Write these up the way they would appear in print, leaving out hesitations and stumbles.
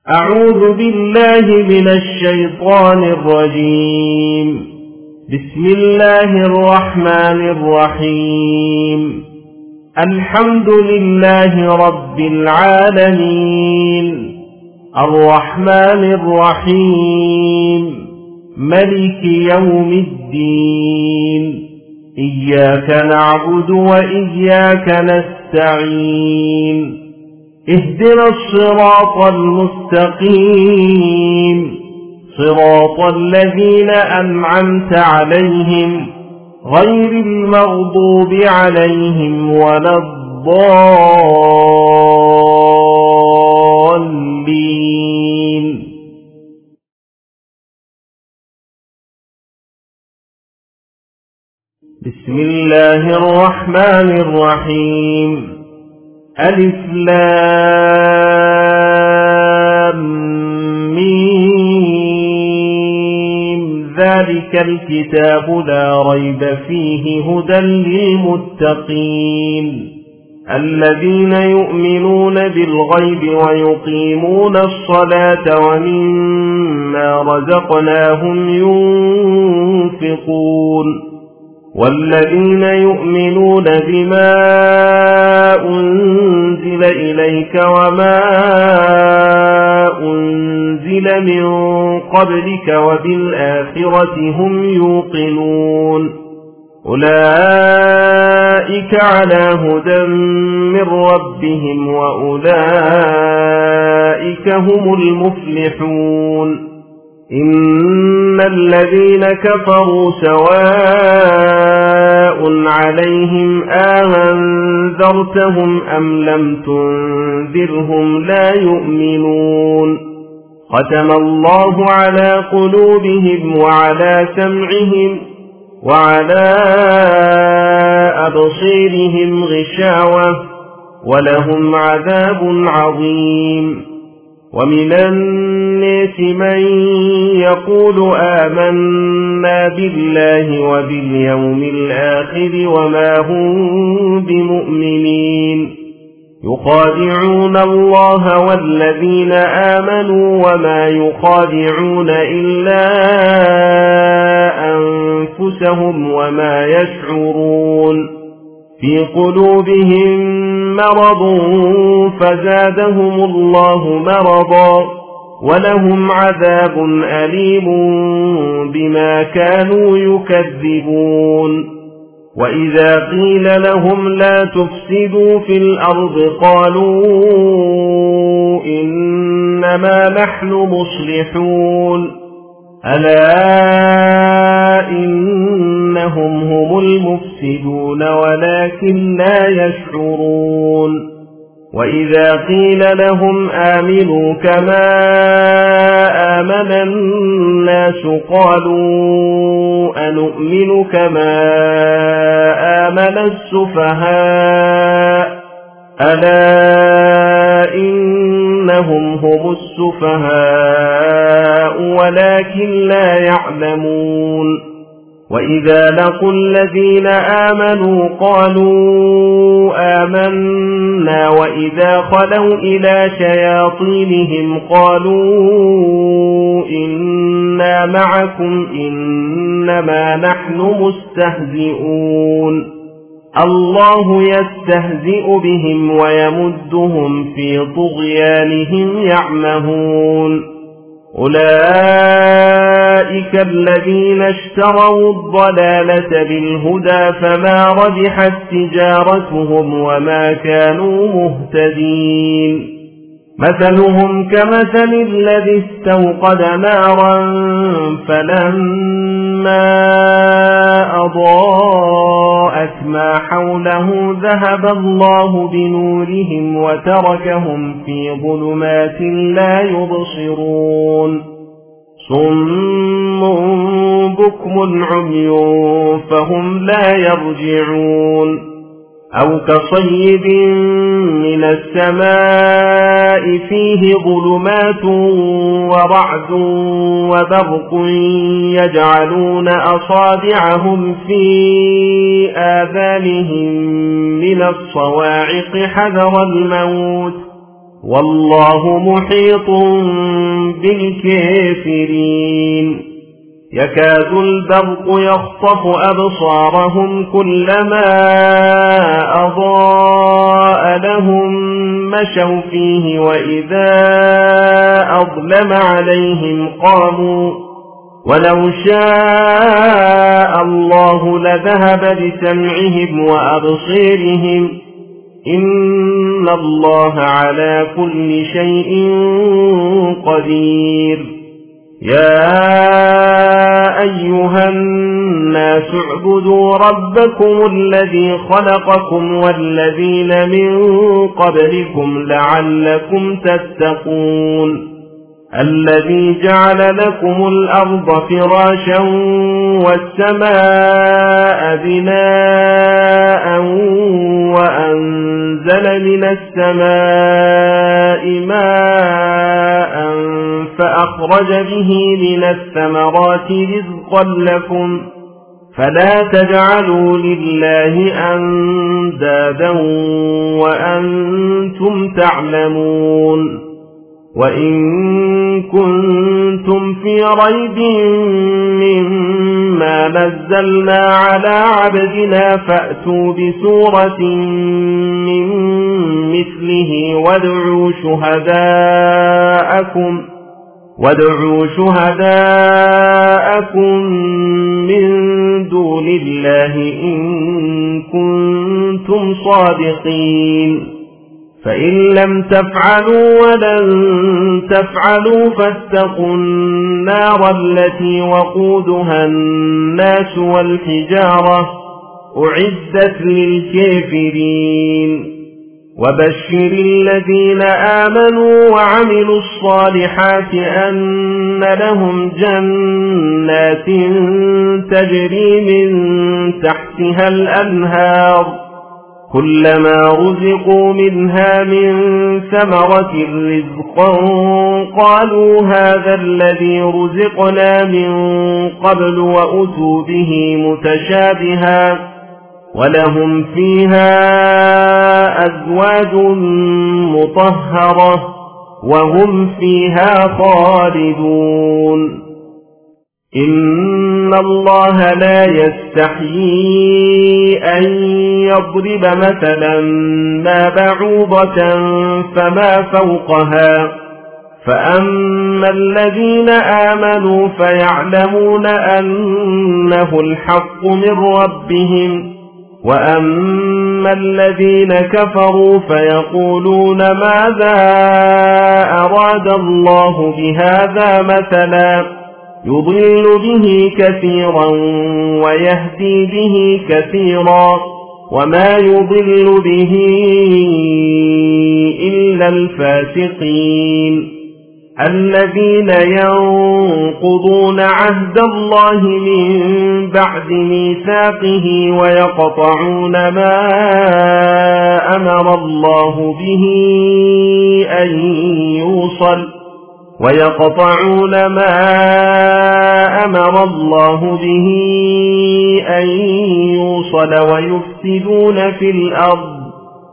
أعوذ بالله من الشيطان الرجيم. بسم الله الرحمن الرحيم. الحمد لله رب العالمين، الرحمن الرحيم، ملك يوم الدين. إياك نعبد وإياك نستعين. اهدنا الصراط المستقيم، صراط الذين أنعمت عليهم غير المغضوب عليهم ولا الضالين. بسم الله الرحمن الرحيم. ألف لام ميم. ذلك الكتاب لا ريب فيه هدى للمتقين الذين يؤمنون بالغيب ويقيمون الصلاة ومما رزقناهم ينفقون والذين يؤمنون بما أنزل إليك وما أنزل من قبلك وبالآخرة هم يوقنون أولئك على هدى من ربهم وأولئك هم المفلحون. إن الذين كفروا سواء عليهم أنذرتهم أم لم تنذرهم لا يؤمنون. ختم الله على قلوبهم وعلى سمعهم وعلى أبصيرهم غشاوة ولهم عذاب عظيم. ومن الناس من يقول آمنا بالله وباليوم الآخر وما هم بمؤمنين يخادعون الله والذين آمنوا وما يخادعون إلا أنفسهم وما يشعرون. في قلوبهم مرض فزادهم الله مرضا ولهم عذاب أليم بما كانوا يكذبون. وإذا قيل لهم لا تفسدوا في الأرض قالوا إنما نحن مصلحون ألا إنهم هم المفسدون ولكن لا يشعرون. وإذا قيل لهم آمنوا كما آمن الناس قالوا أنؤمن كما آمن السفهاء ألا إنهم هم السفهاء ولكن لا يعلمون. وإذا لقوا الذين آمنوا قالوا آمنا وإذا خلوا إلى شياطينهم قالوا إنا معكم إنما نحن مستهزئون. الله يستهزئ بهم ويمدهم في طغيانهم يعمهون. أولئك الذين اشتروا الضلالة بالهدى فما ربحت تجارتهم وما كانوا مهتدين. مثلهم كمثل الذي استوقد نارا فلما أضاءت ما حوله ذهب الله بنورهم وتركهم في ظلمات لا يبصرون. صم بكم عمي فهم لا يرجعون. أو كصيب من السماء فيه ظلمات ورعد وبرق يجعلون أصابعهم في آذانهم من الصواعق حذر الموت والله محيط بالكافرين يكاد البرق يخطف أبصارهم كلما أضاء لهم مشوا فيه وإذا أظلم عليهم قاموا ولو شاء الله لذهب بسمعهم وأبصيرهم إن الله على كل شيء قدير يا أيها الناس اعبدوا ربكم الذي خلقكم والذين من قبلكم لعلكم تتقون الذي جعل لكم الأرض فراشا والسماء بناء وأنزل من السماء ماء فأخرج به من الثمرات رزقا لكم فلا تجعلوا لله أندادا وأنتم تعلمون وإن كنتم في ريب مما نزلنا على عبدنا فأتوا بسورة من مثله وادعوا شهداءكم من دون الله إن كنتم صادقين فإن لم تفعلوا ولن تفعلوا فاتقوا النار التي وقودها الناس والحجارة أعدت للكافرين وبشر الذين آمنوا وعملوا الصالحات أن لهم جنات تجري من تحتها الأنهار كلما رزقوا منها من ثمرة رزقا قالوا هذا الذي رزقنا من قبل وأتوا به متشابها ولهم فيها أزواج مطهرة وهم فيها خالدون إن الله لا يستحيي أن يضرب مثلا ما بعوضة فما فوقها فأما الذين آمنوا فيعلمون أنه الحق من ربهم وأما الذين كفروا فيقولون ماذا أراد الله بهذا مثلا يضل به كثيرا ويهدي به كثيرا وما يضل به إلا الفاسقين الذين ينقضون عهد الله من بعد ميثاقه ويقطعون ما أمر الله به أن يوصل ويفسدون في الأرض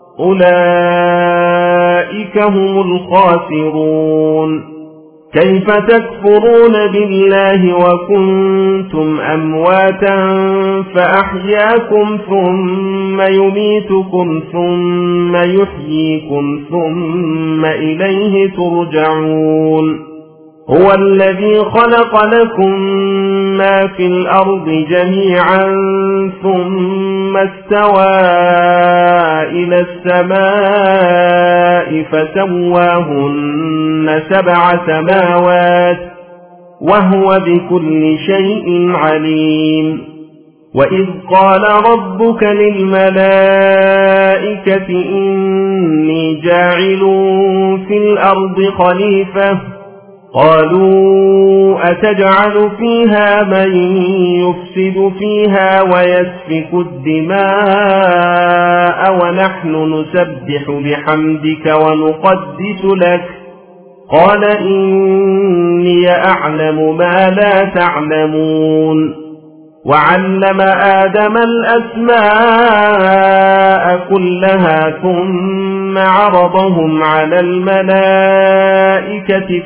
أولئك هم الخاسرون كيف تكفرون بالله وكنتم أمواتا فأحياكم ثم يميتكم ثم يحييكم ثم إليه ترجعون هو الذي خلق لكم ما في الأرض جميعا ثم استوى إلى السماء فسواهن 7 سماوات وهو بكل شيء عليم وإذ قال ربك للملائكة إني جاعل في الأرض خليفة قالوا أتجعل فيها من يفسد فيها ويسفك الدماء ونحن نسبح بحمدك ونقدس لك قال إني أعلم ما لا تعلمون وعلم آدم الأسماء كلها ثم عرضهم على الملائكة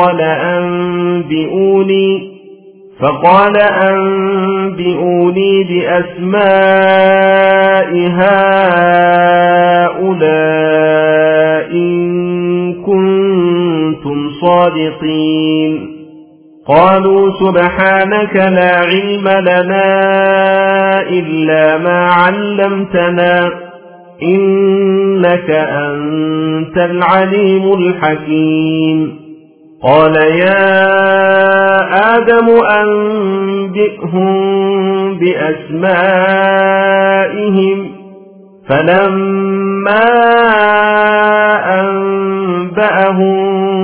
فقال أنبئوني بأسماء هؤلاء إن كنتم صادقين. قالوا سبحانك لا علم لنا إلا ما علمتنا إنك أنت العليم الحكيم. قال يا آدم أنبئهم بأسمائهم فلما أنبأهم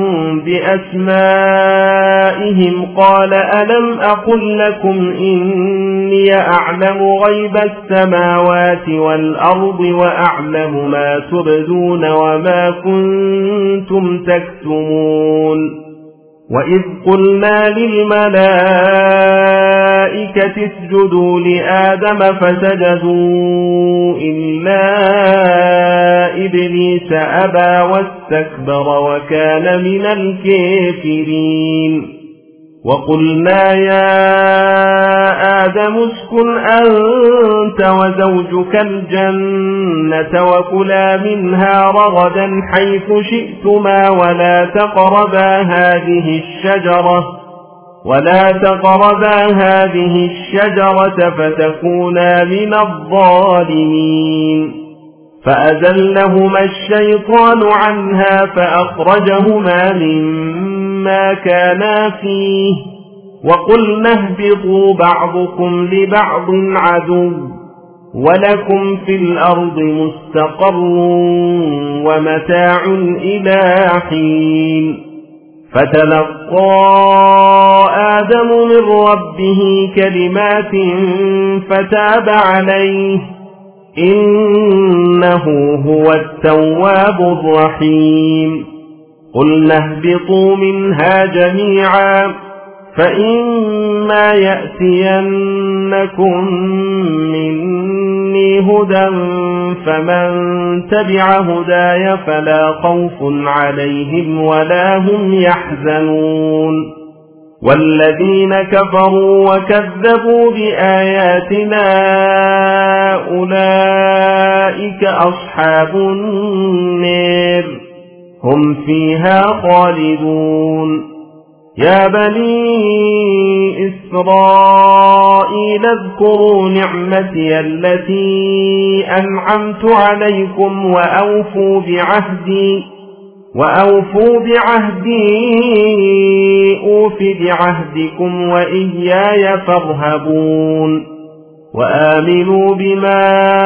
بأسمائهم قال ألم أقل لكم إني أعلم غيب السماوات والأرض وأعلم ما تبدون وما كنتم تكتمون. وإذ قلنا للملائكة اسجدوا لآدم فسجدوا إلا إبليس أبى واستكبر وكان من الكافرين. وقلنا يا آدم اسكن أنت وزوجك الجنة وكلا منها رغدا حيث شئتما ولا تقربا هذه الشجرة فتكونا من الظالمين. فأزلهما الشيطان عنها فأخرجهما مما كانا فيه وقلنا اهبطوا بعضكم لبعض عدو ولكم في الأرض مستقر ومتاع إلى حين. فتلقى آدم من ربه كلمات فتاب عليه إنه هو التواب الرحيم. قلنا اهبطوا منها جميعا فإما يأتينكم مني هدى فمن تبع هداي فلا خوف عليهم ولا هم يحزنون. والذين كفروا وكذبوا بآياتنا أولئك أصحاب النار هم فيها خالدون. يا بني إسرائيل اذكروا نعمتي التي أنعمت عليكم وأوفوا بعهدي أوف بعهدكم وإياي فارهبون. وآمنوا بما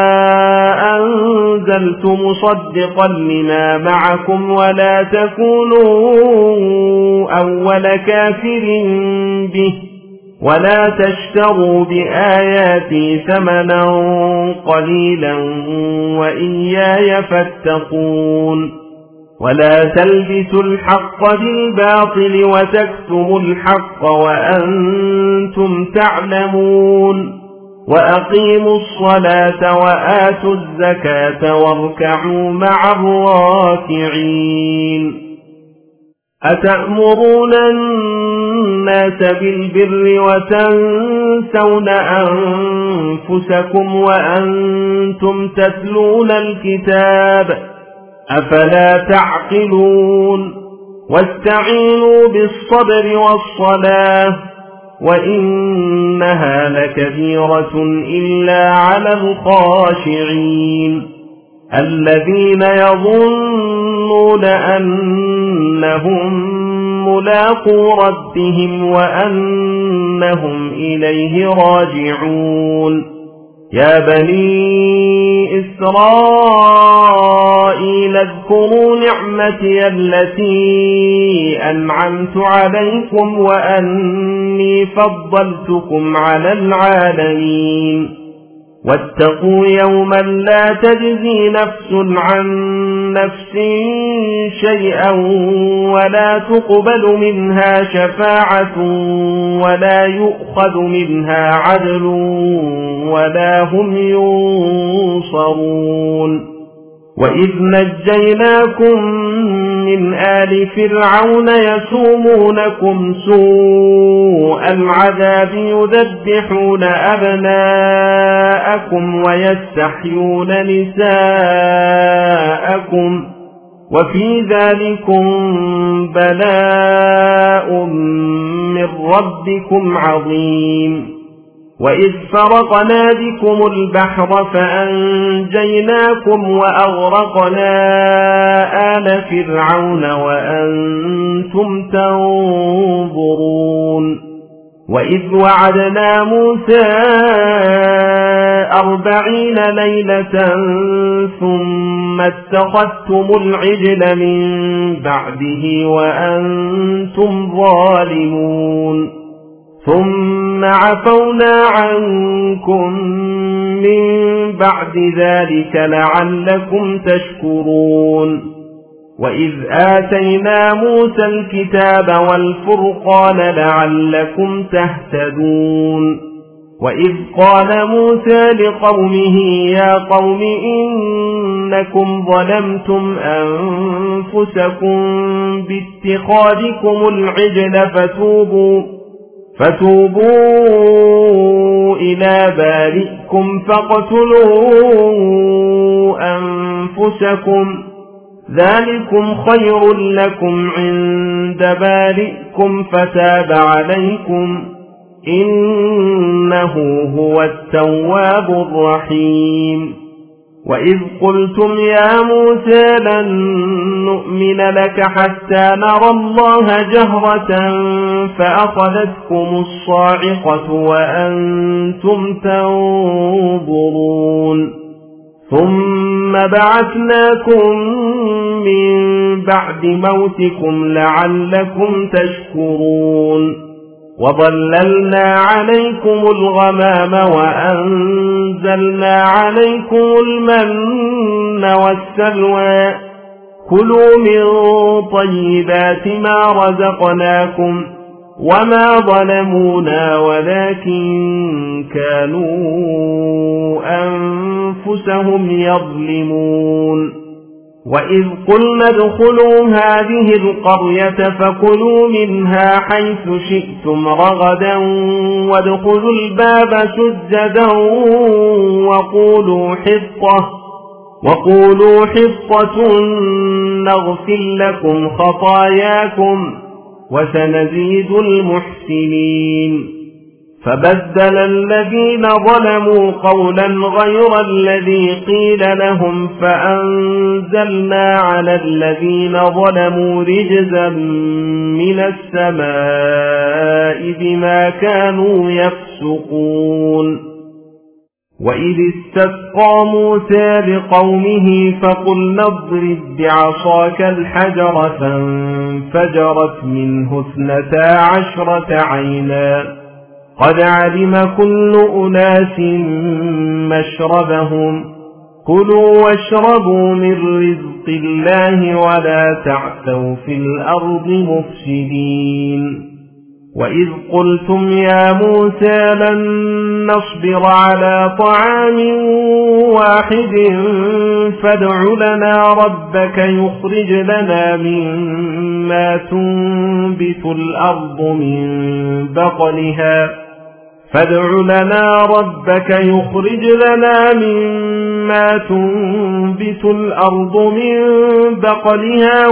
أنزلت مصدقا لما معكم ولا تكونوا أول كافر به ولا تشتروا بآياتي ثمنا قليلا وإياي فاتقون. ولا تلبسوا الحق بالباطل وتكتموا الحق وأنتم تعلمون. وأقيموا الصلاة وآتوا الزكاة واركعوا مع الراكعين. أتأمرون الناس بالبر وتنسون أنفسكم وأنتم تتلون الكتاب أفلا تعقلون. واستعينوا بالصبر والصلاة وإنها لكبيرة إلا على الخاشعين الذين يظنون أنهم ملاقو ربهم وأنهم إليه راجعون. يا بني إسرائيل اذكروا نعمتي التي أنعمت عليكم وأني فضلتكم على العالمين. واتقوا يوما لا تجزي نفس عن نفس شيئا ولا تقبل منها شفاعة ولا يؤخذ منها عدل ولا هم ينصرون. وإذ نجيناكم من آل فرعون يسومونكم سوء العذاب يذبحون أبناءكم ويستحيون نساءكم وفي ذلكم بلاء من ربكم عظيم. وإذ فرقنا بكم البحر فأنجيناكم وأغرقنا آل فرعون وأنتم تنظرون. وإذ وعدنا موسى 40 ليلة ثم اتخذتم العجل من بعده وأنتم ظالمون ثم عفونا عنكم من بعد ذلك لعلكم تشكرون. وإذ آتينا موسى الكتاب والفرقان لعلكم تهتدون. وإذ قال موسى لقومه يا قوم إنكم ظلمتم أنفسكم باتخاذكم العجل فتوبوا إلى بارئكم فاقتلوا أنفسكم ذلكم خير لكم عند بارئكم فتاب عليكم إنه هو التواب الرحيم. وإذ قلتم يا موسى لن نؤمن لك حتى نرى الله جهرة فأخذتكم الصاعقة وأنتم تنظرون ثم بعثناكم من بعد موتكم لعلكم تشكرون. وظللنا عليكم الغمام وأنزلنا عليكم المن والسلوى كلوا من طيبات ما رزقناكم وما ظلمونا ولكن كانوا أنفسهم يظلمون. وإذ قلنا ادخلوا هذه القرية فكلوا منها حيث شئتم رغدا وادخلوا الباب سجدا وقولوا حطة نغفر لكم خطاياكم وسنزيد المحسنين. فبدل الذين ظلموا قولا غير الذي قيل لهم فأنزلنا على الذين ظلموا رجزا من السماء بما كانوا يفسقون. وإذ استسقى موسى لقومه فقلنا اضرب بعصاك الحجر فانفجرت منه 12 عينا قد علم كل أناس مشربهم كلوا واشربوا من رزق الله ولا تعثوا في الأرض مفسدين. وإذ قلتم يا موسى لن نصبر على طعام واحد فادع لنا ربك يخرج لنا مما تنبت الأرض من بقلها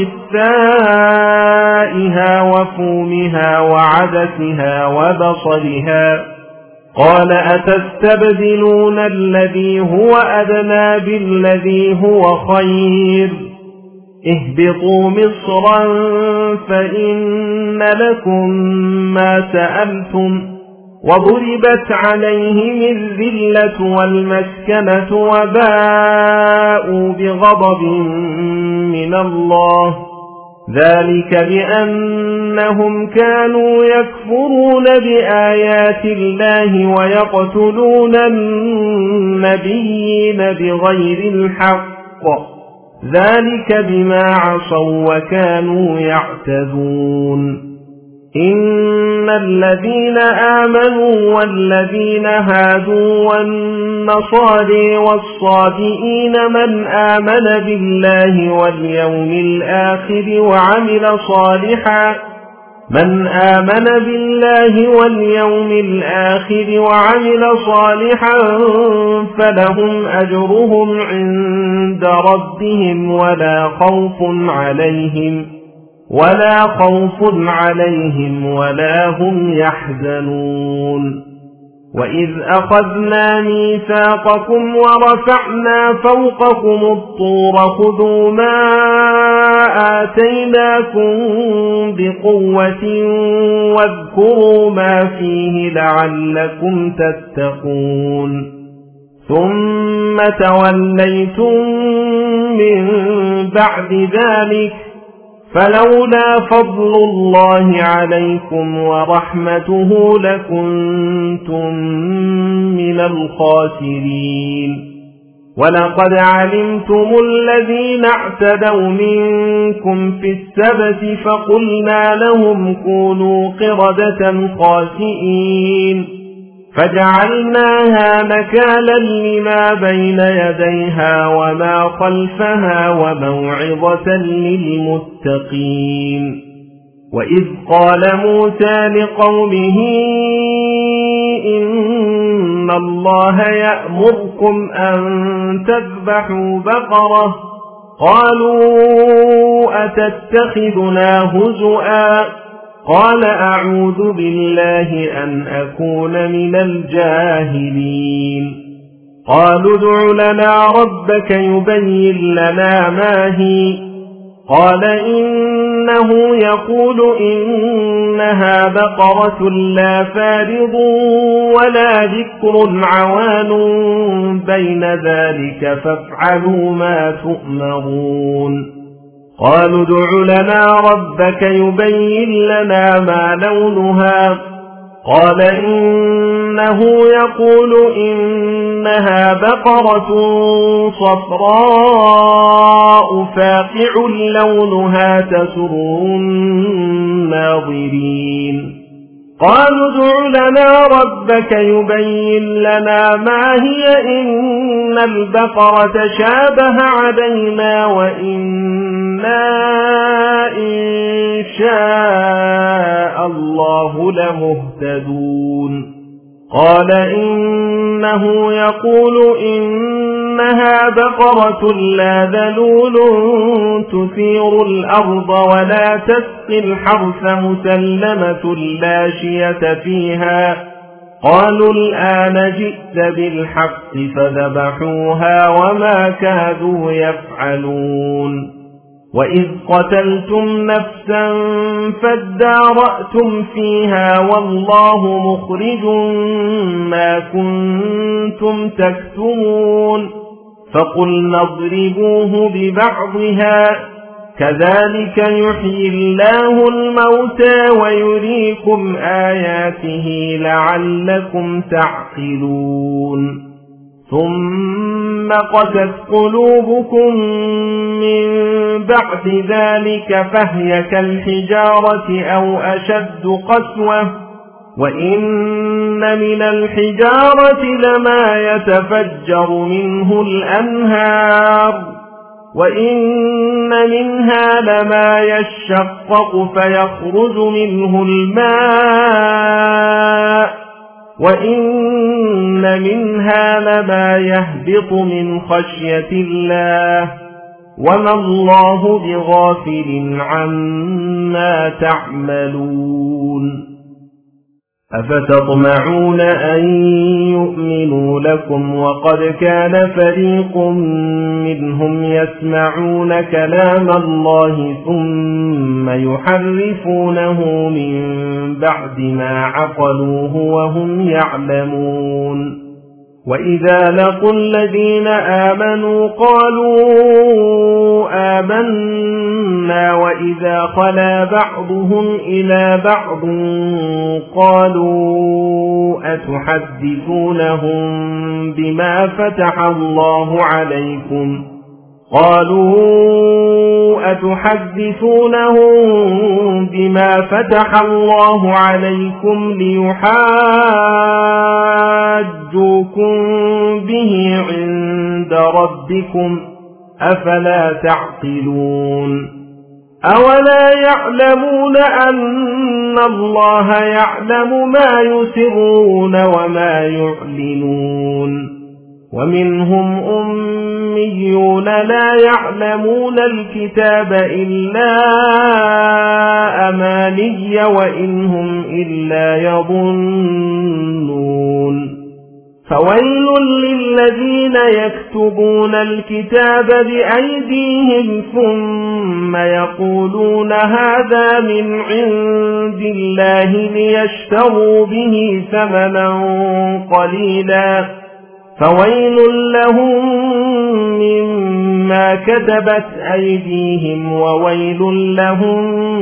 وقثائها وفومها وعدسها وبصلها قال أتستبدلون الذي هو أدنى بالذي هو خير اهبطوا مصرا فإن لكم ما سألتم وضربت عليهم الذلة والمسكنة وباءوا بغضب من الله ذلك بأنهم كانوا يكفرون بآيات الله ويقتلون النبيين بغير الحق ذلك بما عصوا وكانوا يعتدون. إن الذين آمنوا والذين هادوا والنصارى والصابئين من آمن بالله واليوم الآخر وعمل صالحا فلهم أجرهم عند ربهم ولا خوف عليهم ولا هم يحزنون وإذ أخذنا ميثاقكم ورفعنا فوقكم الطور خذوا ما آتيناكم بقوة واذكروا ما فيه لعلكم تتقون ثم توليتم من بعد ذلك فلولا فضل الله عليكم ورحمته لكنتم من الخاسرين ولقد علمتم الذين اعتدوا منكم في السبت فقلنا لهم كونوا قردة خاسئين فجعلناها نكالا لما بين يديها وما خلفها وموعظة للمتقين وإذ قال موسى لقومه إن الله يأمركم أن تذبحوا بقرة قالوا أتتخذنا هزؤا قال أعوذ بالله أن أكون من الجاهلين قالوا ادع لنا ربك يبين لنا ما هي قال إنه يقول إنها بقرة لا فارض ولا بكر عوان بين ذلك فافعلوا ما تؤمرون قالوا ادع لنا ربك يبين لنا ما لونها قال إنه يقول إنها بقرة صفراء فاقع لونها تسر الناظرين قالوا ادع لنا ربك يبين لنا ما هي إن البقرة شابه علينا وإنا إن شاء الله لمهتدون قال إنه يقول إنها بقرة لا ذلول تثير الأرض ولا تسقي الحرث مسلمة لا شية فيها قالوا الآن جئت بالحق فذبحوها وما كادوا يفعلون وإذ قتلتم نفسا فادارأتم فيها والله مخرج ما كنتم تكتمون فقلنا اضربوه ببعضها كذلك يحيي الله الموتى ويريكم آياته لعلكم تعقلون ثم قست قلوبكم من بعد ذلك فهي كالحجارة أو أشد قسوة وإن من الحجارة لما يتفجر منه الأنهار وإن منها لما يشقق فيخرج منه الماء وإن منها لما يهبط من خشية الله وما الله بغافل عما تعملون أفتطمعون أن يؤمنوا لكم وقد كان فريق منهم يسمعون كلام الله ثم يحرفونه من بعد ما عقلوه وهم يعلمون وإذا لقوا الذين آمنوا قالوا آمنا وإذا خلا بعضهم إلى بعض قالوا أتحدثونهم بما فتح الله عليكم قالوا أتحدثونهم بما فتح الله عليكم ليحاجوكم به عند ربكم أفلا تعقلون أولا يعلمون أن الله يعلم ما يسرون وما يعلنون ومنهم أميون لا يعلمون الكتاب إلا أماني وإنهم إلا يظنون فويل للذين يكتبون الكتاب بأيديهم ثم يقولون هذا من عند الله ليشتروا به ثمنا قليلا فويل لهم مما كتبت أيديهم وويل لهم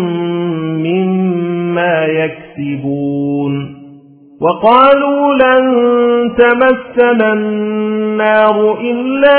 مما يكسبون وقالوا لن تمسنا النار إلا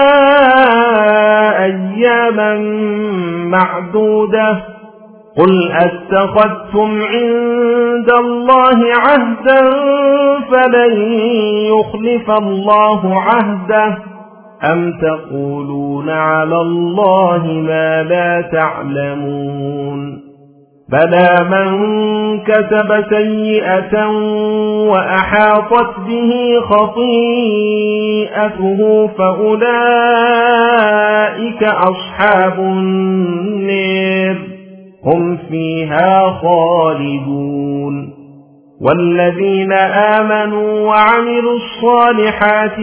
أياما معدودة قل أتخذتم عند الله عهدا فلن يخلف الله عهده أم تقولون على الله ما لا تعلمون بلى من كتب سيئة وأحاطت به خطيئته فأولئك أصحاب النار هم فيها خالدون والذين آمنوا وعملوا الصالحات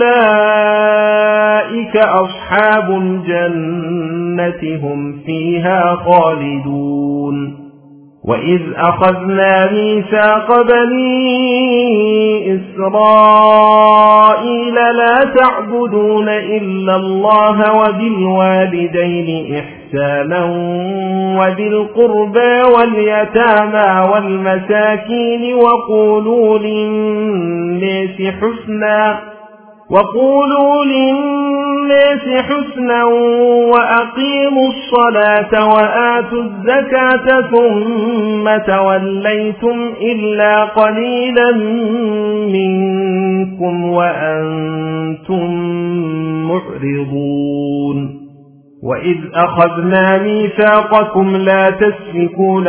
أولئك أصحاب الجنة هم فيها خالدون وإذ أخذنا ميثاق بني إسرائيل لا تعبدون إلا الله وبالوالدين إحسانا وذي القربى واليتامى والمساكين وقولوا للناس حسنا وأقيموا الصلاة وآتوا الزكاة ثم توليتم إلا قليلا منكم وأنتم معرضون وإذ أخذنا ميثاقكم لا تسفكون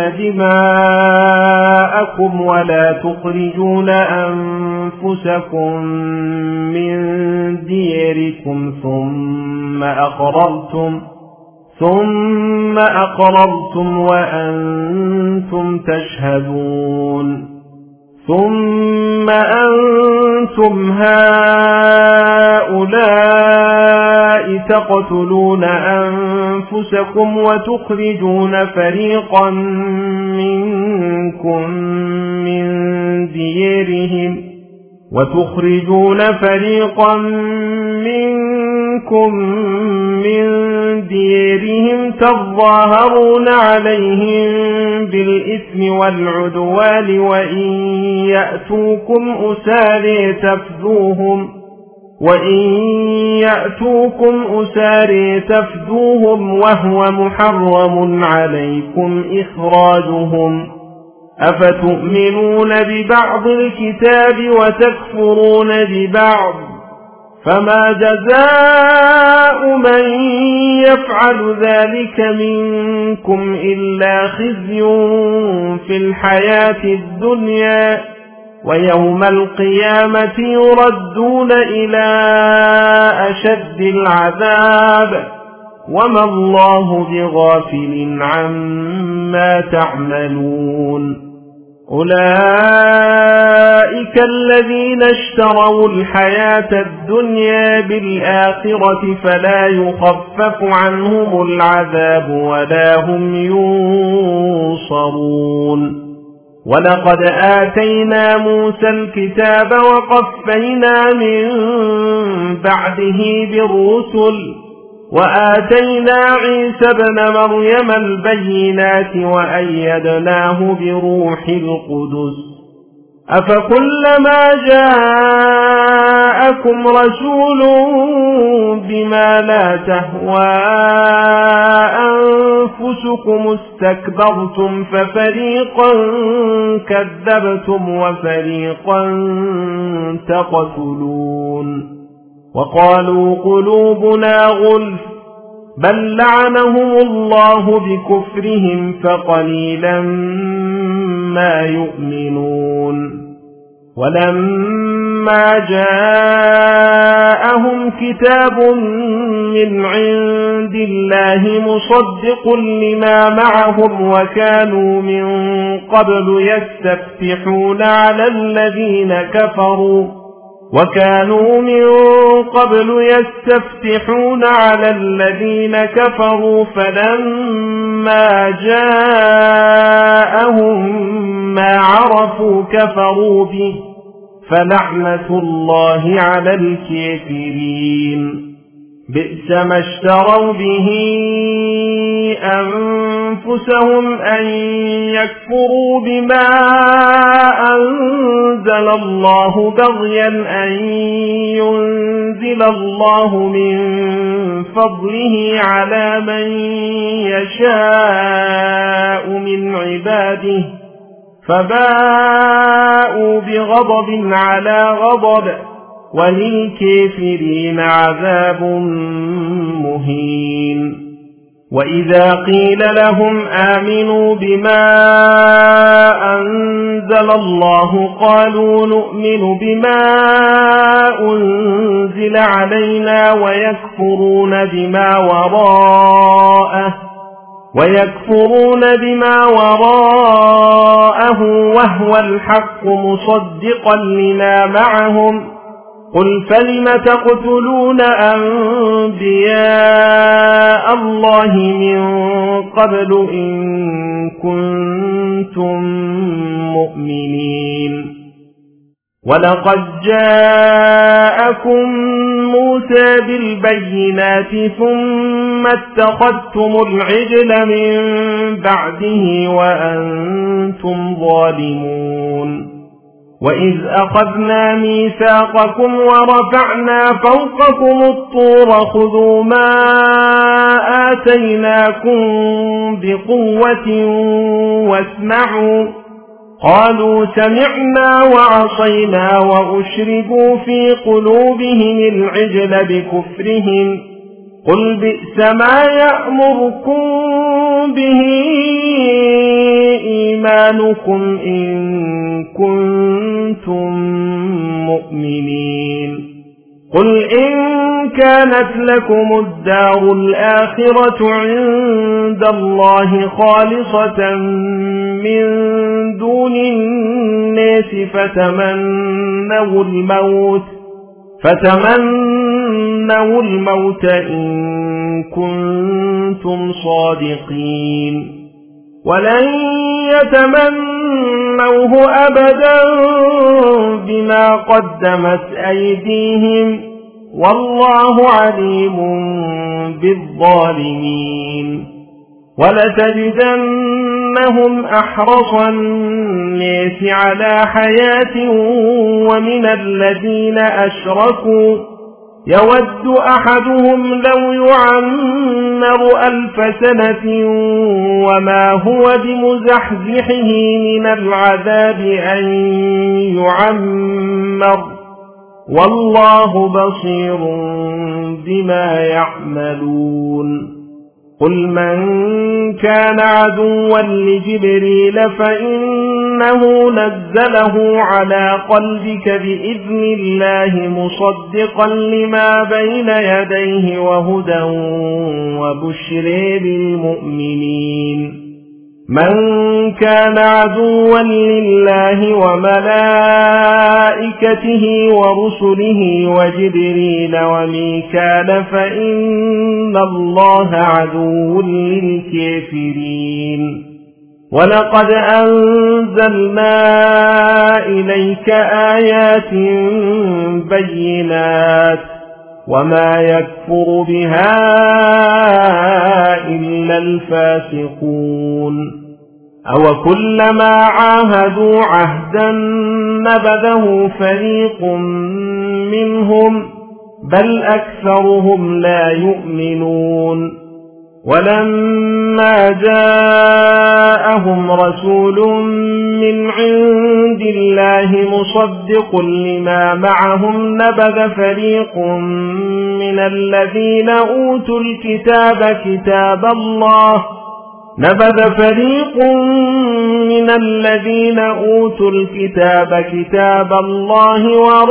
دماءكم ولا تخرجون أنفسكم من ديركم ثم أقررتم وأنتم تشهدون ثم أنتم هؤلاء تقتلون أنفسكم وتخرجون فريقا منكم من ديرهم تظاهرون عليهم بالإثم والعدوان وإن يأتوكم أساري تفدوهم وهو محرم عليكم إخراجهم أفتؤمنون ببعض الكتاب وتكفرون ببعض فما جزاء من يفعل ذلك منكم إلا خزي في الحياة الدنيا ويوم القيامة يردون إلى أشد العذاب وما الله بغافل عما تعملون أولئك الذين اشتروا الحياة الدنيا بالآخرة فلا يخفف عنهم العذاب ولا هم ينصرون ولقد آتينا موسى الكتاب وقفينا من بعده بالرسل وآتينا عيسى ابن مريم البينات وأيدناه بروح القدس أفكلما جاءكم جاءكم رسول بما لا تهوى أنفسكم استكبرتم ففريقا كذبتم وفريقا تقتلون وقالوا قلوبنا غلف بل لعنهم الله بكفرهم فقليلا ما يؤمنون ولما جاءهم كتاب من عند الله مصدق لما معهم وكانوا من قبل يستفتحون على الذين كفروا فلما جاءهم ما عرفوا كفروا به فلعنة الله على الكافرين بئس ما اشتروا به أنفسهم أن يكفروا بما أنزل الله بغيا أن ينزل الله من فضله على من يشاء من عباده فباءوا بغضب على غضب وللكافرين عذاب مهين وإذا قيل لهم آمنوا بما أنزل الله قالوا نؤمن بما أنزل علينا ويكفرون بما وراءه وهو الحق مصدقا لما معهم قل فلم تقتلون أنبياء الله من قبل إن كنتم مؤمنين ولقد جاءكم موسى بالبينات ثم اتخذتم العجل من بعده وأنتم ظالمون وإذ أخذنا ميثاقكم ورفعنا فوقكم الطور خذوا ما آتيناكم بقوة واسمعوا قالوا سمعنا وعصينا وأشربوا في قلوبهم العجل بكفرهم قل بئس ما يأمركم به إيمانكم إن كنتم مؤمنين قل إن كانت لكم الدار الآخرة عند الله خالصة من دون الناس فتمنوا الموت إن كنتم صادقين ولن يتمنوه أبدا بما قدمت أيديهم والله عليم بالظالمين ولتجدنهم أحرص الناس على حياة ومن الذين أشركوا يود أحدهم لو يعمر 1000 سنة وما هو بمزحزحه من العذاب أن يعمر والله بصير بما يعملون قل من كان عدوا لجبريل فإنه نزله على قلبك بإذن الله مصدقا لما بين يديه وهدى وبشر للمؤمنين من كان عدوا لله وملائكته ورسله وجبريل وميكال فإن الله عدو للكافرين ولقد أنزلنا إليك آيات بينات وما يكفر بها إلا الفاسقون أو كلما عاهدوا عهدا نبذه فريق منهم بل أكثرهم لا يؤمنون ولما جاءهم رسول من عند الله مصدق لما معهم نبذ فريق من الذين أوتوا الكتاب كتاب الله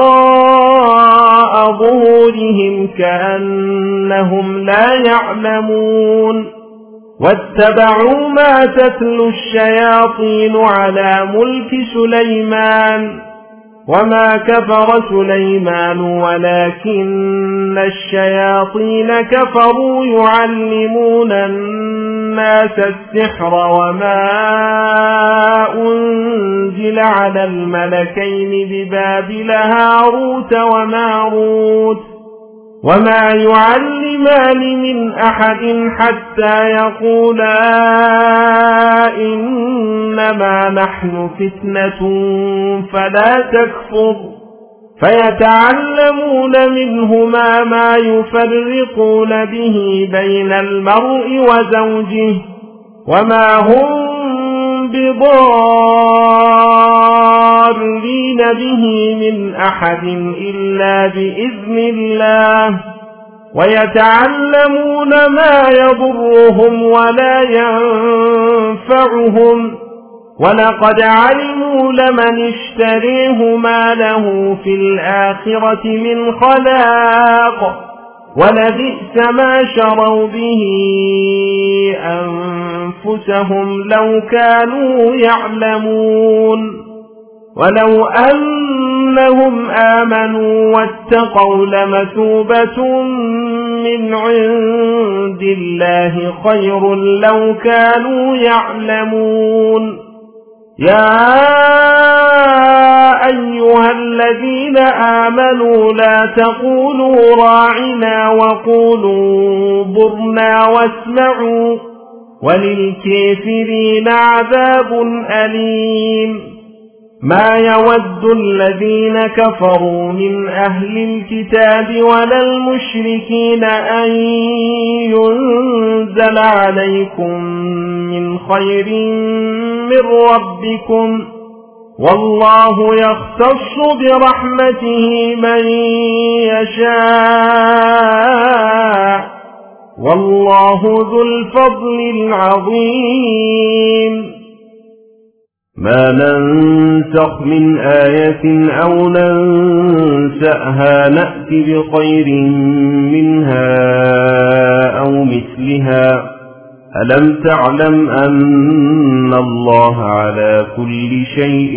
وراء ظهورهم كأنهم لا يعلمون واتبعوا ما تتلو الشياطين على ملك سليمان وما كفر سليمان ولكن الشياطين كفروا يعلمون الناس السحر وما أنزل على الملكين ببابل هاروت وماروت وما يعلمان من أحد حتى يقولا إنما نحن فتنة فلا تكفر فيتعلمون منهما ما يفرقون به بين المرء وزوجه وما هم بضارين به من أحد إلا بإذن الله ويتعلمون ما يضرهم ولا ينفعهم ولقد علموا لمن اشتريه ما له في الآخرة من خلاق ولبئس ما شروا به أنفسهم لو كانوا يعلمون ولو أنهم آمنوا واتقوا لمثوبة من عند الله خير لو كانوا يعلمون يا أيها الذين آمنوا لا تقولوا راعنا وقولوا انظرنا واسمعوا وللكافرين عذاب أليم ما يود الذين كفروا من أهل الكتاب ولا المشركين أن ينزل عليكم من خير من ربكم والله يختص برحمته من يشاء والله ذو الفضل العظيم ما ننسخ من آية أو ننسأها نأت بخير منها أو مثلها ألم تعلم أن الله على كل شيء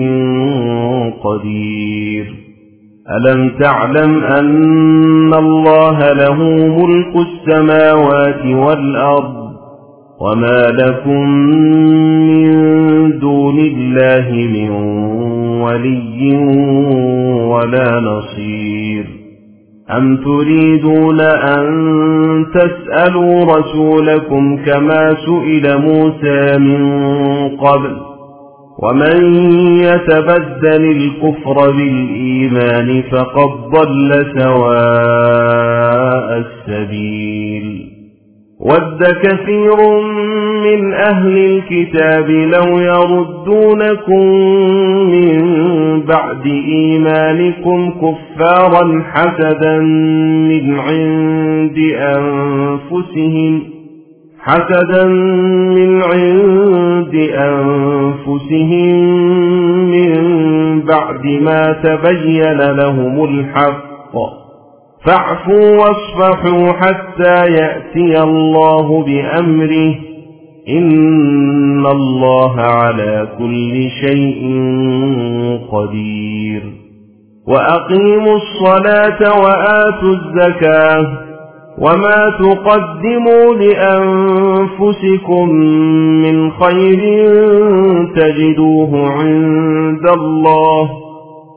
قدير ألم تعلم أن الله له ملك السماوات والأرض وما لكم من دون الله من ولي ولا نصير أم تريدون أن تسألوا رسولكم كما سئل موسى من قبل ومن يتبدل الكفر بالإيمان فقد ضل سواء السبيل ود كثير من أهل الكتاب لو يردونكم من بعد إيمانكم كفارا حسدا من عند أنفسهم من بعد ما تبين لهم الحق فاعفوا واصفحوا حتى يأتي الله بأمره إن الله على كل شيء قدير وأقيموا الصلاة وآتوا الزكاة وما تقدموا لأنفسكم من خير تجدوه عند الله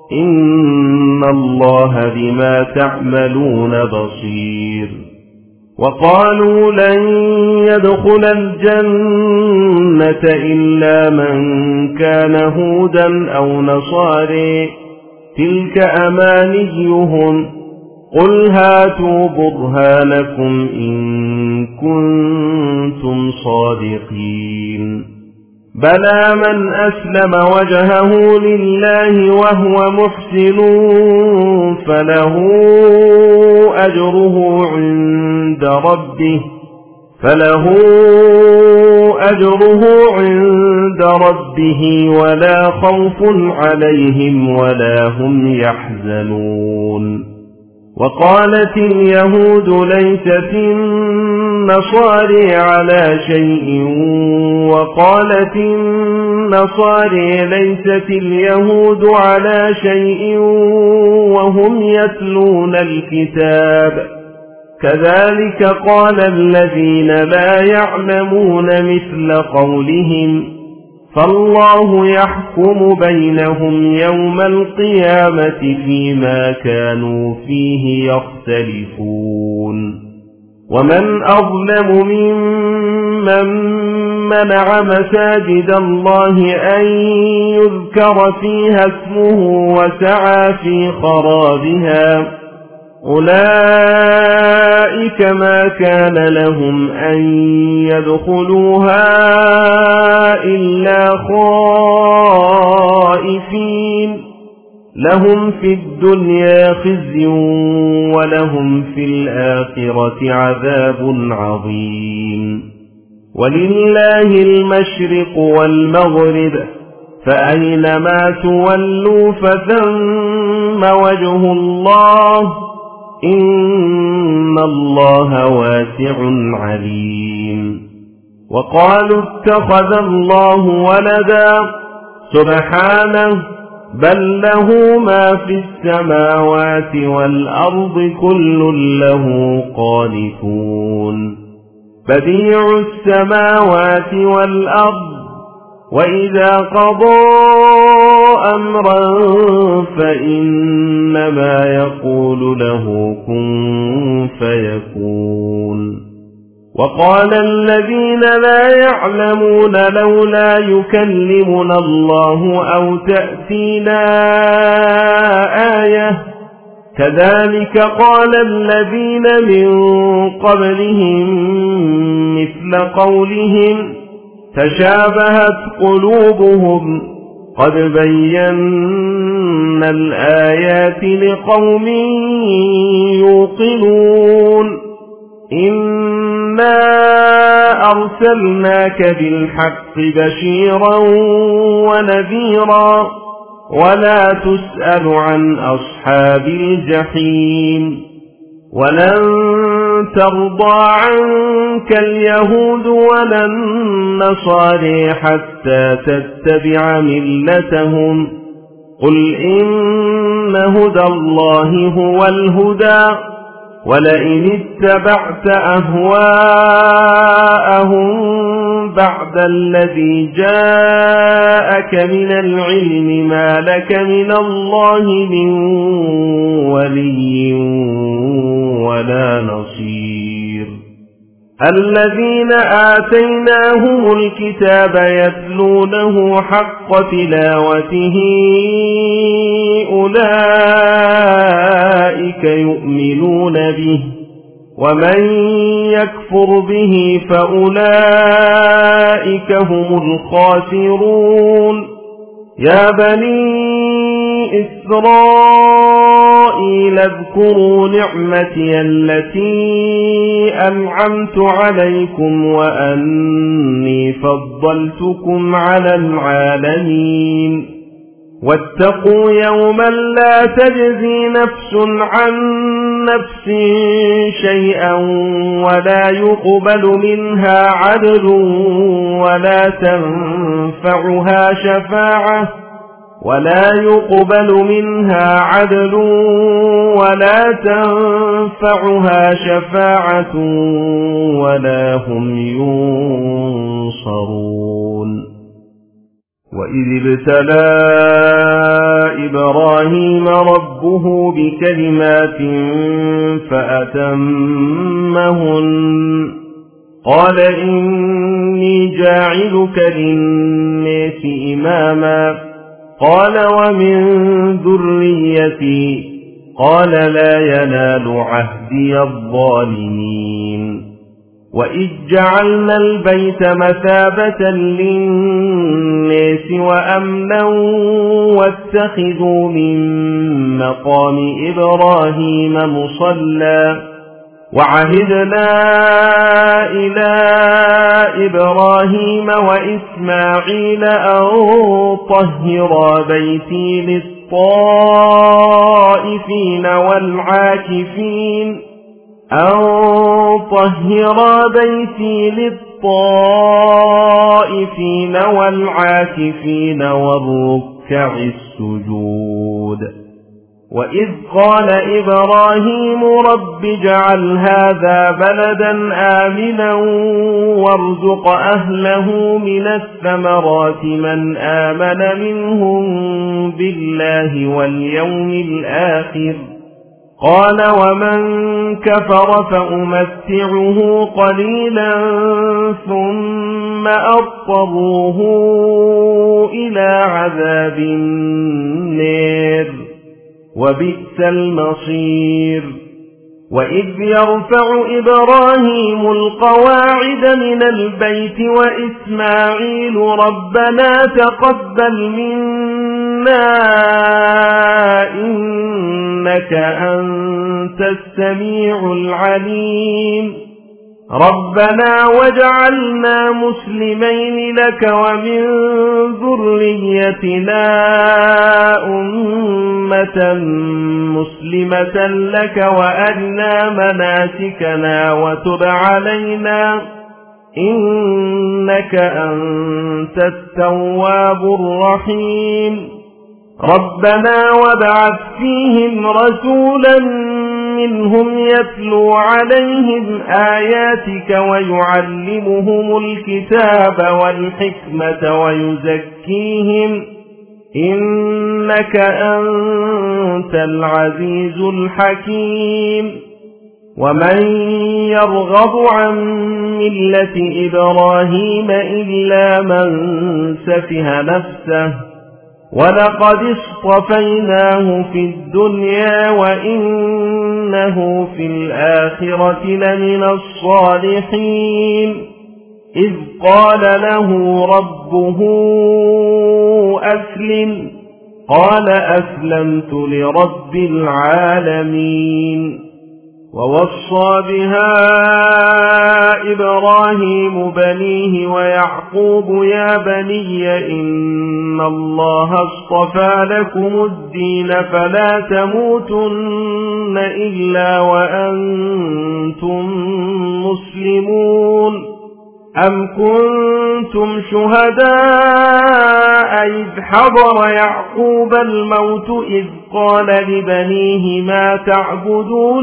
إن الله بما تعملون بصير وقالوا لن يدخل الجنة إلا من كان هودا أو نصاري تلك أمانيهم قل هاتوا برهانكم إن كنتم صادقين بلى من أسلم وجهه لله وهو محسن فله أجره عند ربه ولا خوف عليهم ولا هم يحزنون وقالت اليهود ليست النصارى على شيء وقالت النصارى ليست اليهود على شيء وهم يتلون الكتاب كذلك قال الذين لا يعلمون مثل قولهم فالله يحكم بينهم يوم القيامة فيما كانوا فيه يختلفون ومن أظلم ممن منع مساجد الله أن يذكر فيها اسمه وسعى في خرابها أولئك ما كان لهم أن يدخلوها إلا خائفين لهم في الدنيا خزي ولهم في الآخرة عذاب عظيم ولله المشرق والمغرب فأينما تولوا فثم وجه الله إن الله واسع عليم وقالوا اتخذ الله ولدا سبحانه بل له ما في السماوات والأرض كل له قانتون بديع السماوات والأرض وإذا قضى أمرا فإنما يقول له كن فيكون وقال الذين لا يعلمون لولا يكلمنا الله أو تأتينا آية كذلك قال الذين من قبلهم مثل قولهم تشابهت قلوبهم قد بينا الآيات لقوم يوقنون إنا أرسلناك بالحق بشيرا ونذيرا ولا تسأل عن أصحاب الجحيم ولن ترضى عنك اليهود ولا النصارى حتى تتبع ملتهم قل إن هدى الله هو الهدى ولئن اتبعت أهواءهم بعد الذي جاءك من العلم ما لك من الله من ولي ولا نصير الذين آتيناهم الكتاب يتلونه حق تلاوته أولئك يؤمنون به ومن يكفر به فأولئك هم الخاسرون يا بني إسرائيل اذكروا نعمتي التي أنعمت عليكم وأني فضلتكم على العالمين واتقوا يوما لا تجزي نفس عن نفس شيئا ولا يقبل منها عدل ولا تنفعها شفاعة ولا هم ينصرون وإذ ابتلى إبراهيم ربه بكلمات فأتمهن قال إني جاعلك للناس إماما قال ومن ذريتي قال لا ينال عهدي الظالمين وإذ جعلنا البيت مثابة للناس وأمنا واتخذوا من مقام إبراهيم مصلى وعهدنا إلى إبراهيم وإسماعيل أن طهرا بيتي للطائفين والعاكفين والركع السجود وإذ قال إبراهيم رب اجعل هذا بلدا آمنا وارزق أهله من الثمرات من آمن منهم بالله واليوم الآخر قال ومن كفر فأمتعه قليلا ثم أضطره إلى عذاب النار وبئس المصير وإذ يرفع إبراهيم القواعد من البيت وإسماعيل ربنا تقبل منا إنك أنت السميع العليم ربنا وجعلنا مسلمين لك ومن ذريتنا أمة مسلمة لك وأرنا مناسكنا وتب علينا إنك أنت التواب الرحيم ربنا وابعث فيهم رسولا منهم يتلو عليهم آياتك ويعلمهم الكتاب والحكمة ويزكيهم إنك أنت العزيز الحكيم ومن يرغب عن ملة إبراهيم إلا من سفه نفسه ولقد اصطفيناه في الدنيا وإنه في الآخرة لمن الصالحين إذ قال له ربه أسلم قال أسلمت لرب العالمين ووصى بها إبراهيم بنيه ويعقوب يا بني إن الله اصطفى لكم الدين فلا تموتن إلا وأنتم مسلمون أم كنتم شهداء إذ حضر يعقوب الموت إذ قال لبنيه ما تعبدون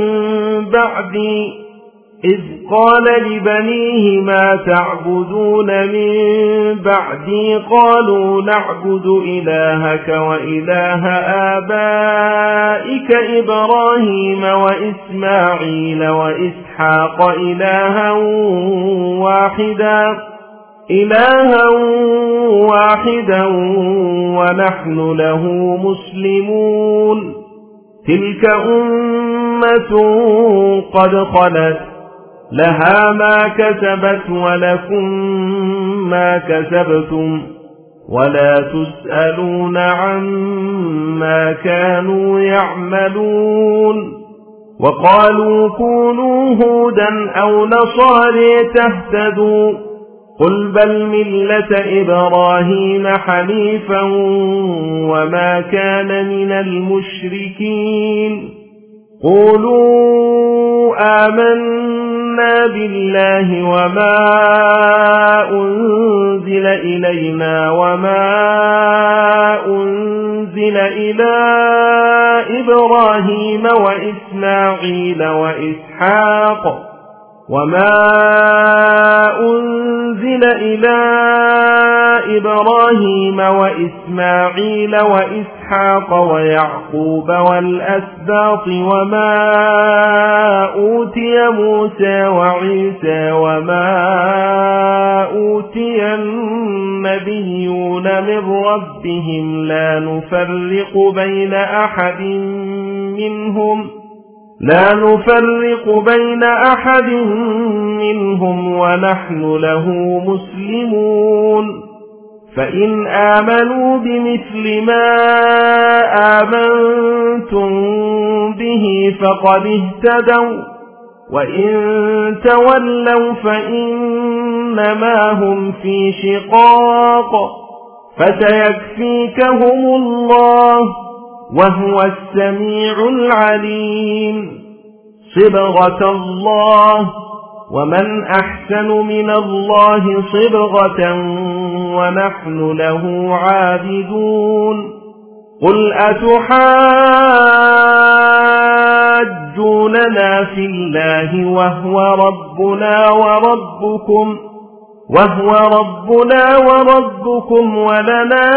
من بعدي قالوا نعبد إلهك وإله آبائك إبراهيم وإسماعيل وإسحاق إلها واحدا ونحن له مسلمون تلك أمة قد خلت لها ما كسبت ولكم ما كسبتم ولا تسألون عما كانوا يعملون وقالوا كونوا هودا أو نصارى تهتدوا قل بل ملة إبراهيم حنيفا وما كان من المشركين قولوا آمنا بالله وما أنزل إلينا وما أنزل إلى إبراهيم وإسماعيل وإسحاق وما أنزل أنزل إلى إبراهيم وإسماعيل وإسحاق ويعقوب والأسباط وما أوتي موسى وعيسى وما أوتي النبيون من ربهم لا نفرق بين أحد منهم ونحن له مسلمون فإن آمنوا بمثل ما آمنتم به فقد اهتدوا وإن تولوا فإنما هم في شقاق فسيكفيكهم الله وهو السميع العليم صبغة الله ومن أحسن من الله صبغة ونحن له عابدون قل أتحاجوننا في الله وهو ربنا وربكم ولنا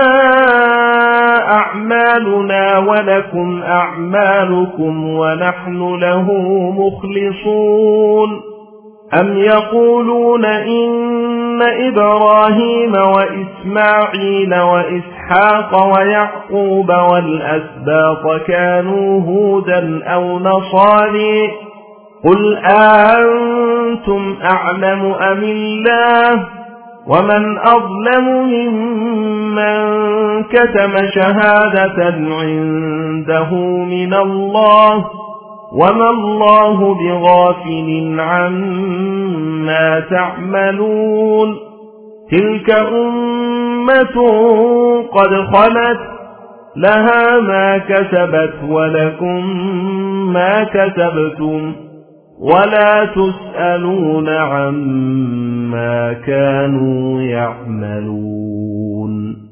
أعمالنا ولكم أعمالكم ونحن له مخلصون أم يقولون إن إبراهيم وإسماعيل وإسحاق ويعقوب والأسباط كانوا هودا أو نصارى قل أنتم أعلم أم الله ومن أظلم ممن كتم شهادة عنده من الله وما الله بغافل عما تعملون تلك أمة قد خلت لها ما كسبت ولكم ما كسبتم ولا تسألون عما كانوا يعملون